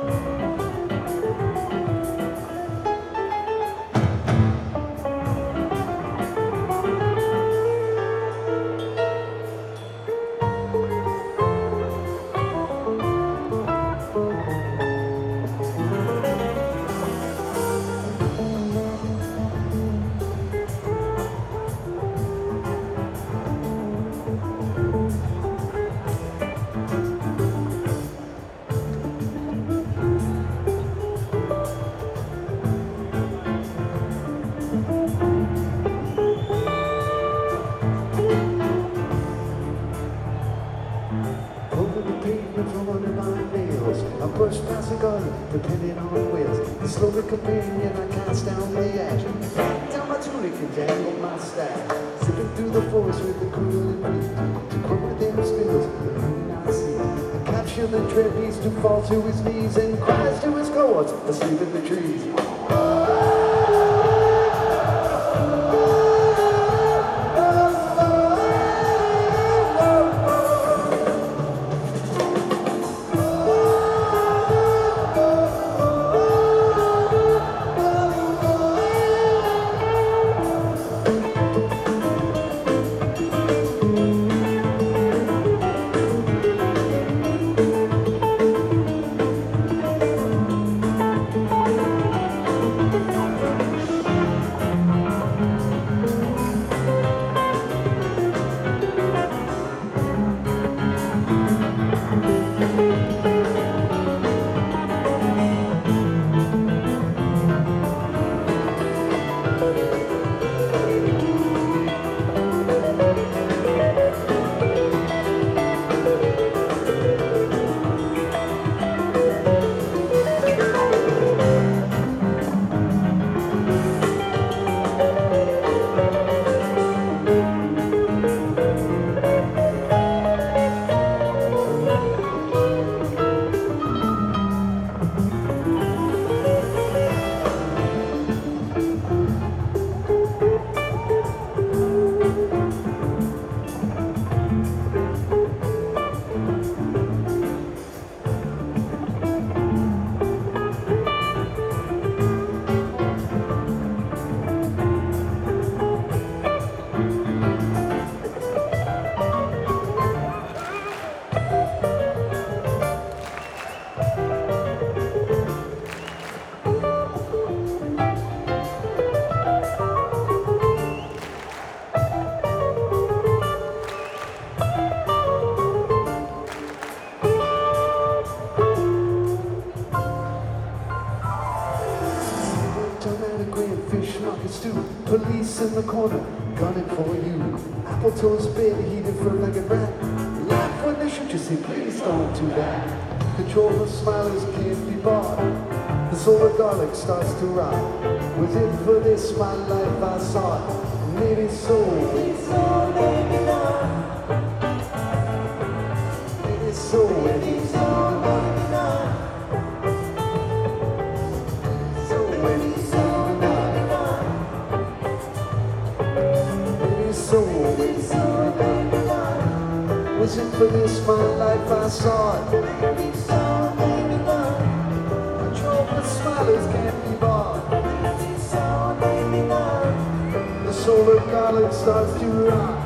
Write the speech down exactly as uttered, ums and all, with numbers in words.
Brush past the garden, depending on wheels. The slowly companion, I cast down the ash. Back down my tunic and dangle my staff. Zipping through the forest with the cooling breeze. To quote within the spills, the moon I see. I capture the dread beast to fall to his knees and cries to his cohorts asleep in the trees. Police in the corner, gunning for you. Apple toast bed, heated fur-legged rat. Laugh when they shoot you, say, please don't do that. Control the smilers can't be bought. The solar garlic starts to rot. Was it for this my life I sought? Maybe so, maybe so, maybe not. Maybe so, maybe so, maybe not. So, maybe so. So, maybe so, maybe not. Was it for this my life I sought? Maybe so, maybe not. Control the smilers can't be bought. Maybe so, maybe not. The solar garlic starts to rot.